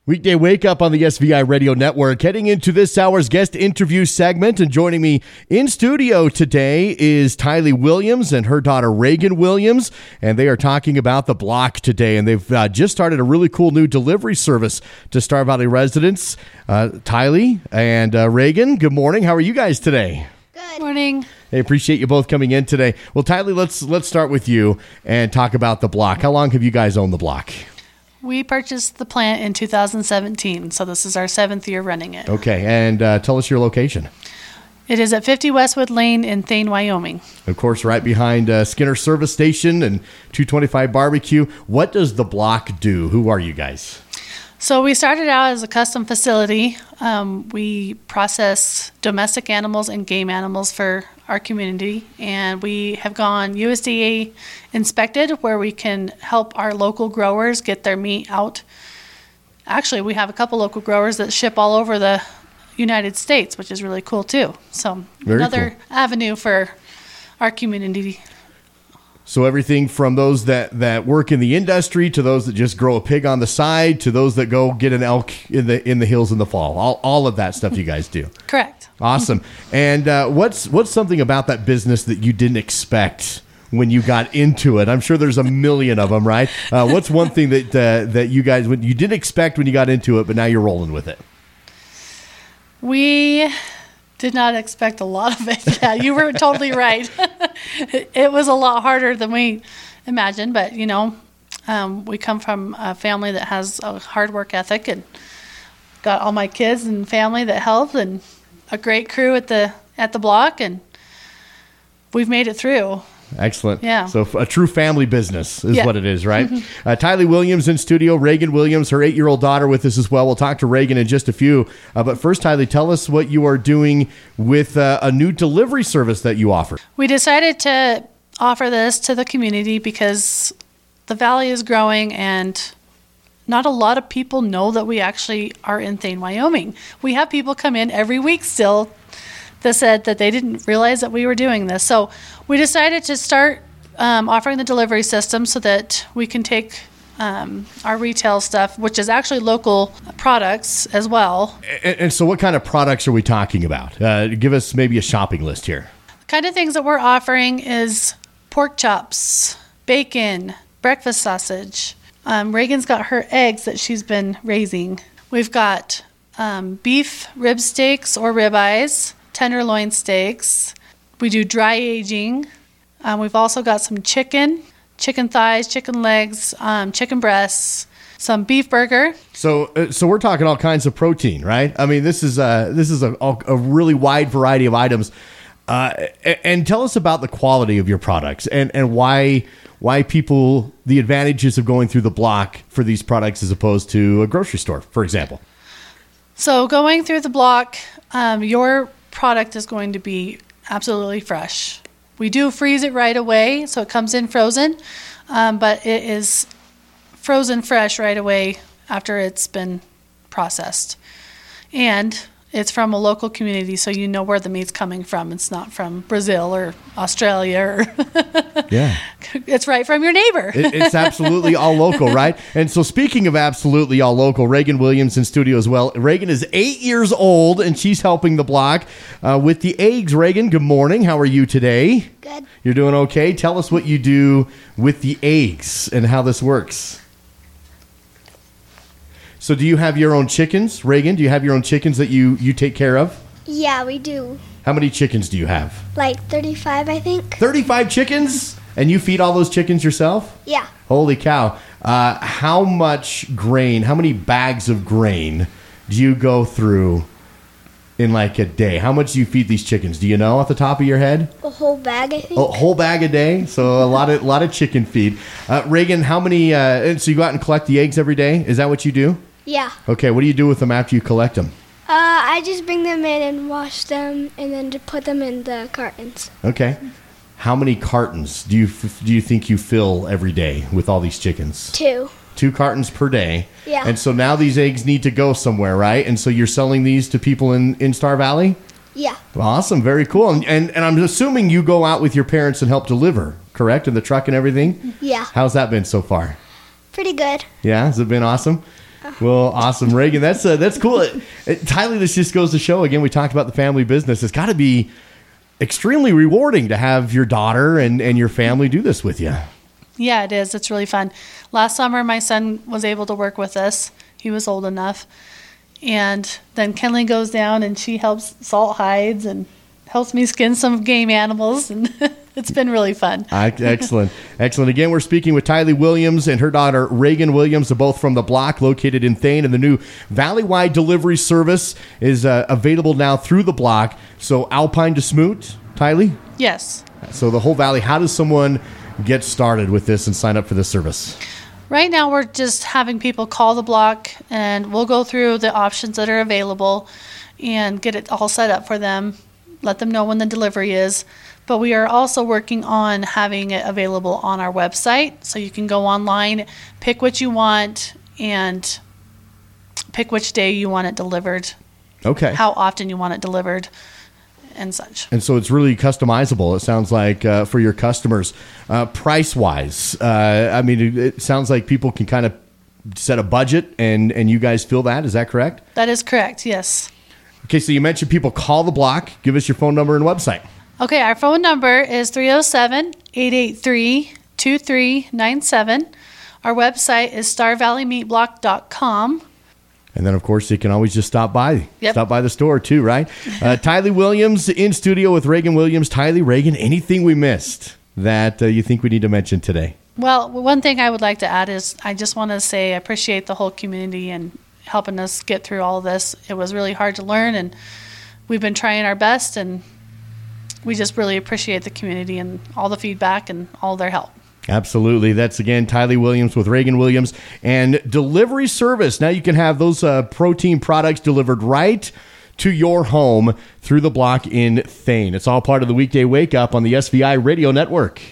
Weekday Wake Up on the SVI Radio Network. Heading into this hour's guest interview segment, and joining me in studio today is Tylee Williams and her daughter Reagan Williams, and they are talking about the block today, and they've just started a really cool new delivery service to Star Valley residents. Tylee and Reagan, good morning. How are you guys today? Good morning. I appreciate you both coming in today. Well, Tylee, let's start with you and talk about the block. How long have you guys owned the block? We purchased the plant in 2017, so this is our 7th year running it. Okay, and tell us your location. It is at 50 Westwood Lane in Thane, Wyoming. Of course, right behind Skinner Service Station and 225 Barbecue. What does the block do? Who are you guys? So we started out as a custom facility. We process domestic animals and game animals for our community, and we have gone USDA inspected, where we can help our local growers get their meat out. Actually, we have a couple local growers that ship all over the United States, which is really cool too. So another avenue for our community. So everything from those that work in the industry to those that just grow a pig on the side to those that go get an elk in the hills in the fall. All of that stuff you guys do. Correct. Awesome. And what's something about that business that you didn't expect when you got into it? I'm sure there's a million of them, right? What's one thing that you guys you didn't expect when you got into it, but now you're rolling with it? We did not expect a lot of it. Yeah, you were totally right. It was a lot harder than we imagined, but we come from a family that has a hard work ethic, and got all my kids and family that help, and a great crew at the block, and we've made it through. Excellent. Yeah. So a true family business is what it is, right? Mm-hmm. Tylee Williams in studio, Reagan Williams, her 8-year-old daughter with us as well. We'll talk to Reagan in just a few. But first, Tylee, tell us what you are doing with a new delivery service that you offer. We decided to offer this to the community because the valley is growing, and not a lot of people know that we actually are in Thane, Wyoming. We have people come in every week still that said that they didn't realize that we were doing this. So we decided to start offering the delivery system so that we can take our retail stuff, which is actually local products as well. And so what kind of products are we talking about? Give us maybe a shopping list here. The kind of things that we're offering is pork chops, bacon, breakfast sausage. Reagan's got her eggs that she's been raising. We've got beef rib steaks or ribeyes, tenderloin steaks. We do dry aging. We've also got some chicken thighs, chicken legs, chicken breasts, some beef burger. So we're talking all kinds of protein, right? I mean, this is a really wide variety of items. And tell us about the quality of your products and why people, the advantages of going through the block for these products as opposed to a grocery store, for example. So going through the block, your product is going to be absolutely fresh. We do freeze it right away, so it comes in frozen, but it is frozen fresh right away after it's been processed. And it's from a local community, so you know where the meat's coming from. It's not from Brazil or Australia. Yeah. It's right from your neighbor. It's absolutely all local, right? And so speaking of absolutely all local, Reagan Williams in studio as well. Reagan is 8 years old, and she's helping the block with the eggs. Reagan, good morning. How are you today? Good. You're doing okay? Tell us what you do with the eggs and how this works. So do you have your own chickens? Reagan, do you have your own chickens that you take care of? Yeah, we do. How many chickens do you have? Like 35, I think. 35 chickens? And you feed all those chickens yourself? Yeah. Holy cow. How much grain, how many bags of grain do you go through in like a day? How much do you feed these chickens? Do you know off the top of your head? A whole bag, I think. A whole bag a day? So a lot of chicken feed. Reagan, how many, so you go out and collect the eggs every day? Is that what you do? Yeah. Okay, what do you do with them after you collect them? I just bring them in and wash them and then just put them in the cartons. Okay. How many cartons do you think you fill every day with all these chickens? 2. 2 cartons per day. Yeah. And so now these eggs need to go somewhere, right? And so you're selling these to people in Star Valley? Yeah. Awesome. Very cool. And I'm assuming you go out with your parents and help deliver, correct? In the truck and everything? Yeah. How's that been so far? Pretty good. Yeah? Has it been awesome? Well, awesome, Reagan. That's cool. Tylee, this just goes to show, again, we talked about the family business. It's got to be extremely rewarding to have your daughter and your family do this with you. Yeah, it is. It's really fun. Last summer, my son was able to work with us. He was old enough. And then Kenley goes down and she helps salt hides and helps me skin some game animals. And it's been really fun. Excellent. Excellent. Again, we're speaking with Tylee Williams and her daughter, Reagan Williams. They're both from the Block, located in Thane. And the new Valley-wide delivery service is available now through the Block. So Alpine to Smoot, Tylee? Yes. So the whole valley. How does someone get started with this and sign up for this service? Right now, we're just having people call the Block, and we'll go through the options that are available and get it all set up for them, let them know when the delivery is. But we are also working on having it available on our website, so you can go online, pick what you want, and pick which day you want it delivered. Okay. How often you want it delivered. And such. And so it's really customizable, it sounds like, for your customers. Price-wise, I mean, it sounds like people can kind of set a budget, and you guys feel that. Is that correct? That is correct, yes. Okay, so you mentioned people call the Block. Give us your phone number and website. Okay, our phone number is 307-883-2397. Our website is starvalleymeatblock.com. And then, of course, you can always just stop by. Yep. Stop by the store, too, right? Tylee Williams in studio with Reagan Williams. Tylee, Reagan, anything we missed that you think we need to mention today? Well, one thing I would like to add is I just want to say I appreciate the whole community and helping us get through all of this. It was really hard to learn, and we've been trying our best, and we just really appreciate the community and all the feedback and all their help. Absolutely. That's, again, Tylee Williams with Reagan Williams. And delivery service. Now you can have those protein products delivered right to your home through the Block in Thane. It's all part of the Weekday Wake Up on the SVI Radio Network.